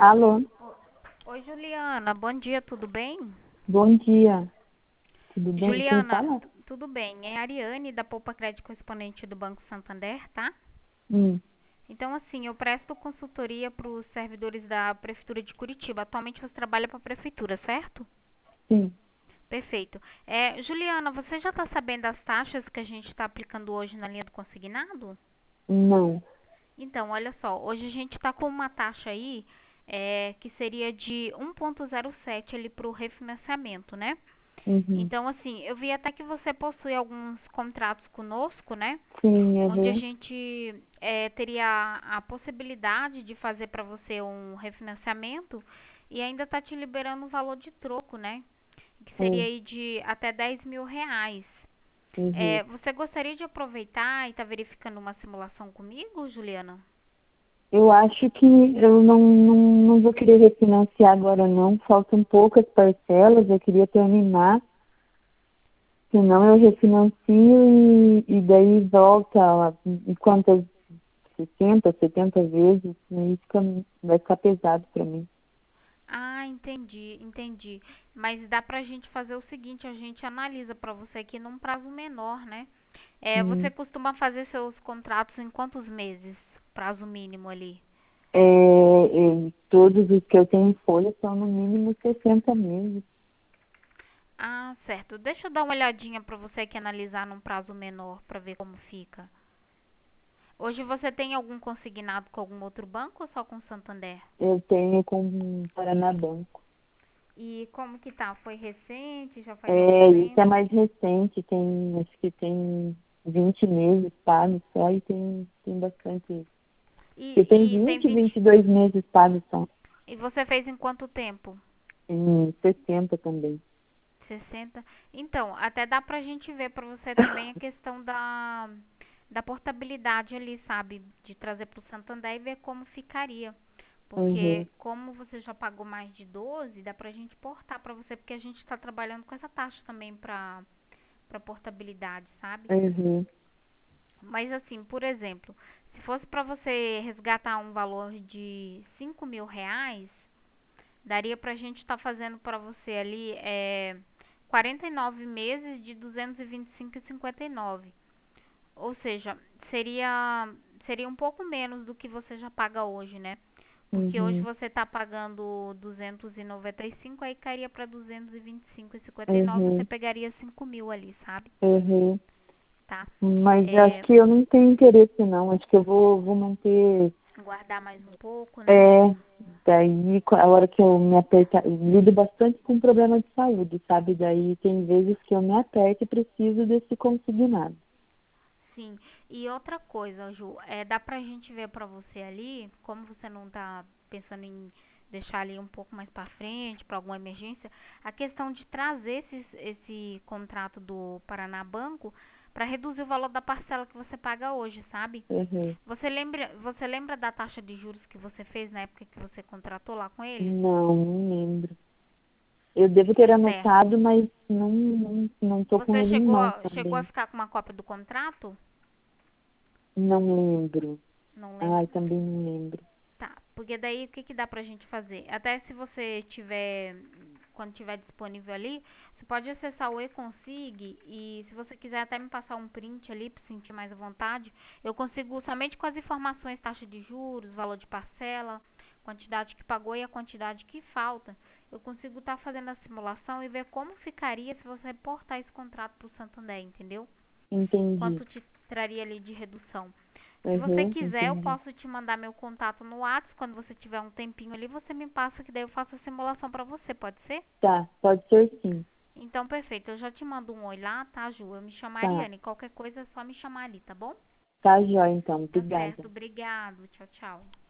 Alô, O- Oi, Juliana. Bom dia, tudo bem? bom dia. Tudo bem? Quem Juliana, fala? tudo bem? É a Ariane da Poupa Crédito Correspondente do Banco Santander, tá? Hum, Então, assim, eu presto consultoria para os servidores da Prefeitura de Curitiba. Atualmente você trabalha para a Prefeitura, certo? sim, Perfeito. Juliana, você já está sabendo das taxas que a gente está aplicando hoje na linha do consignado? não. Então, olha só, hoje a gente está com uma taxa aí que seria de 1,07 ali para o refinanciamento, né? Uhum. Então, assim, eu vi até que você possui alguns contratos conosco, né? Sim, Onde a uhum. gente teria a possibilidade de fazer para você um refinanciamento e ainda tá te liberando um valor de troco, né? Que seria É, aí de até R$ 10.000. uhum. Você gostaria de aproveitar e estar verificando uma simulação comigo, Juliana? Eu acho que eu não vou querer refinanciar agora não. Faltam poucas parcelas, eu queria terminar. Senão eu refinancio e daí volta em quantas, 60, 70 vezes. Aí vai ficar pesado para mim. Ah, entendi, entendi. Mas dá pra gente fazer o seguinte, a gente analisa pra você aqui num prazo menor, né? Você Hum. costuma fazer seus contratos em quantos meses? Prazo mínimo ali. Todos os que eu tenho em folha são no mínimo 60 meses. Ah, certo. Deixa eu dar uma olhadinha pra você aqui analisar num prazo menor pra ver como fica. Hoje você tem algum consignado com algum outro banco ou só com o Santander? Eu tenho com Paraná Banco. E como que tá? Foi recente? Já faz algum Isso é tempo? mais recente, acho que tem 20 meses pagos só e tem bastante. Eu tenho E tem 22 meses pagos só. E você fez em quanto tempo? Em 60 também. 60. Então, até dá pra gente ver pra você também a questão da portabilidade ali, sabe? De trazer pro Santander e ver como ficaria. Porque Uhum, como você já pagou mais de 12, dá pra gente portar pra você, porque a gente tá trabalhando com essa taxa também pra portabilidade, sabe? uhum, Mas assim, por exemplo, se fosse pra você resgatar um valor de R$ 5.000, daria pra gente estar fazendo pra você ali 49 meses de 225,59. Ou seja, seria um pouco menos do que você já paga hoje, né? Porque hoje uhum, você está pagando 295, aí cairia para 225,59, você uhum, pegaria 5.000 ali, sabe? uhum. Tá? Mas acho É, que eu não tenho interesse não. Acho que eu vou manter. guardar mais um pouco, né? É, daí a hora que eu me apertar, eu lido bastante com problema de saúde, sabe? Daí tem vezes que eu me aperto e preciso desse consignado. Sim. E outra coisa, Ju, dá pra gente ver pra você ali, como você não tá pensando em deixar ali um pouco mais pra frente, pra alguma emergência, a questão de trazer esse contrato do Paraná Banco pra reduzir o valor da parcela que você paga hoje, sabe? Uhum. Você lembra da taxa de juros que você fez na época que você contratou lá com eles? Não lembro. Eu devo ter Certo. anotado, mas não tô com Você ele em chegou, mãos chegou a também. ficar com uma cópia do contrato? Não lembro. Não lembro. Ai, também não lembro. Tá, porque daí o que que dá pra gente fazer? Até se você tiver, quando tiver disponível ali, você pode acessar o e-consig e se você quiser até me passar um print ali pra sentir mais à vontade, eu consigo somente com as informações, taxa de juros, valor de parcela, quantidade que pagou e a quantidade que falta, eu consigo estar fazendo a simulação e ver como ficaria se você reportar esse contrato pro Santander, entendeu? Entendi. Quanto te traria ali de redução. Se você Uhum, quiser, eu entendi. posso te mandar meu contato no WhatsApp. Quando você tiver um tempinho ali, você me passa que daí eu faço a simulação pra você, pode ser? Tá, pode ser sim. Então, perfeito. Eu já te mando um oi lá, tá, Ju? Eu me chamo Tá. Ariane. Qualquer coisa é só me chamar ali, tá bom? Tá jóia, então. Tá Obrigada. certo. Obrigado. Tchau, tchau.